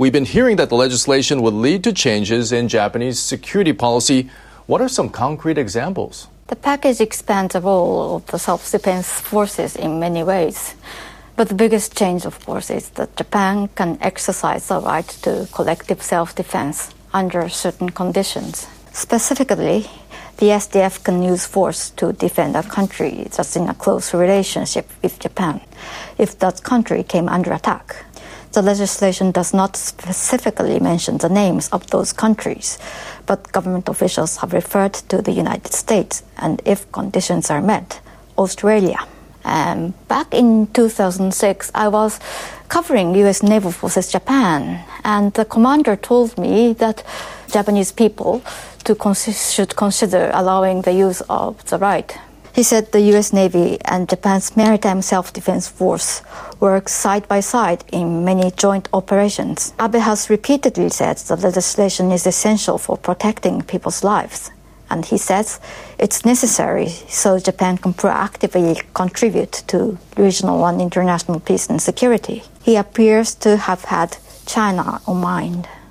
We've been hearing that the legislation would lead to changes in Japanese security policy. What are some concrete examples? The package expands the role of the self-defense forces in many ways. But the biggest change, of course, is that Japan can exercise the right to collective self-defense under certain conditions. Specifically, the SDF can use force to defend a country that's in a close relationship with Japan if that country came under attack. The legislation does not specifically mention the names of those countries, but government officials have referred to the United States and, if conditions are met, Australia. Back in 2006, I was covering U.S. Naval Forces Japan, and the commander told me that Japanese people should consider allowing the use of the right. He said the U.S. Navy and Japan's Maritime Self-Defense Force work side by side in many joint operations. Abe has repeatedly said the legislation is essential for protecting people's lives. And he says it's necessary so Japan can proactively contribute to regional and international peace and security. He appears to have had China on mind.